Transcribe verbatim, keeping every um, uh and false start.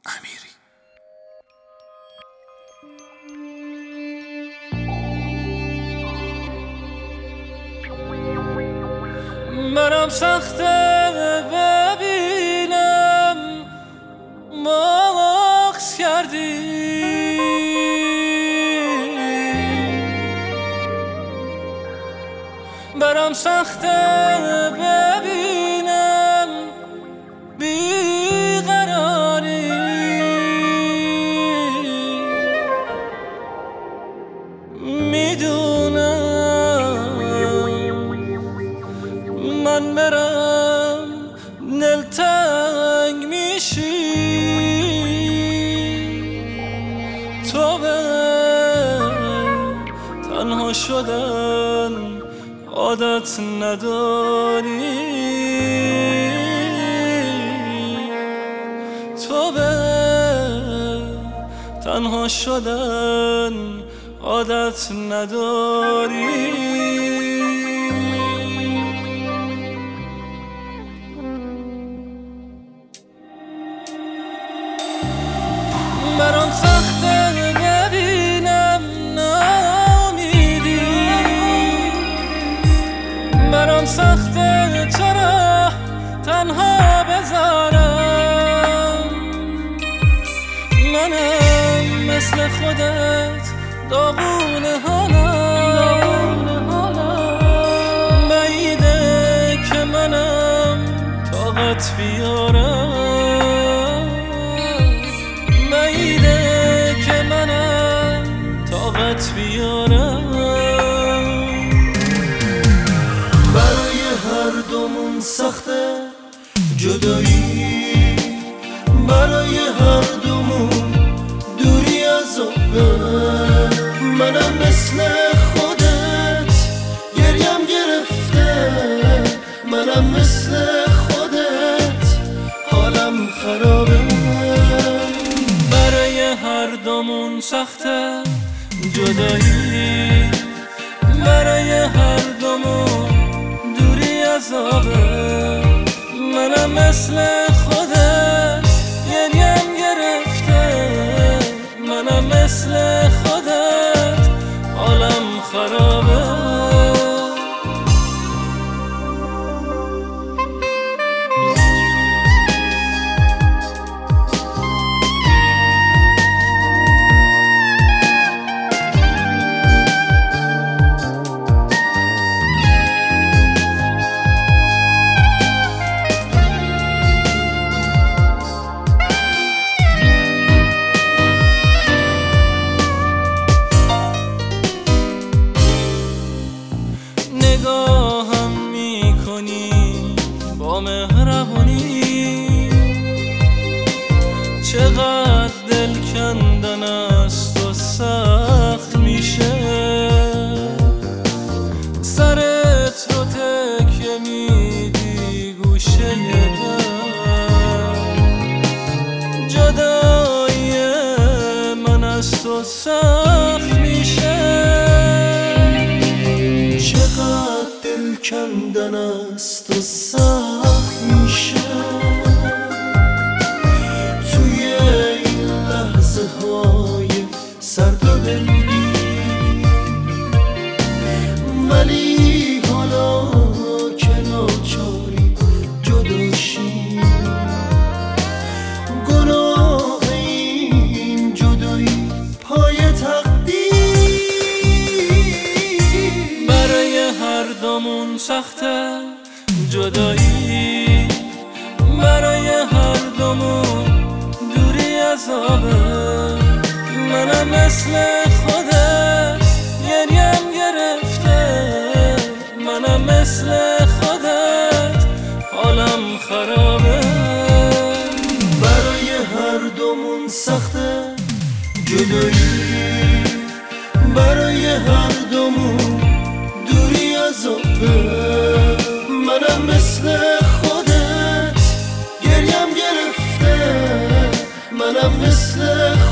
امیری. برام سخته ببینم مغز کردی، برام سخته ببینم بیقراری، میدونم من برم دلتنگ میشی، تو به تنها شدن عادت نداری، تو به تنها شدن عادت نداری. برام سخته ببینم ناامیدی، برام سخته تو را تنها بذارم، منم مثل خودت داغون حالم، بعیده که منم طاقت بیارم، بعیده که منم طاقت بیارم. برای هر دومون سخته جدایی، برای هر دومون دوری از آبه، منم مثل خودت گریم گرفته، منم مثل خودت حالم خرابه. برای هر دومون سخته جدایی، برای هر دومون دوری از آبه، منم مثل خودت گریم گرفته، منم مثل خودت حالم خرابه. نگاهم میکنی با مهربونی، چقدر دل کندن است و سخت میشه، سرت رو تکیه میدی گوشه در، جدایی من از تو سخت میشه، چقدر دل کندن است و سخت میشه، توی این لحظه های سرد و دلگیر، ولی حالا که ناچاری جداشی، گناه این جدایی پای تقدیر. برای هر دومون سخته جدایی، برای هر دومون دوری از آبه، منم مثل خودت گریم گرفته، منم مثل خودت حالم خرابه. برای هر دومون سخته جدایی، برای هر دومون دوری از آبه، منم مثل خودت گریم گرفته، منم مثل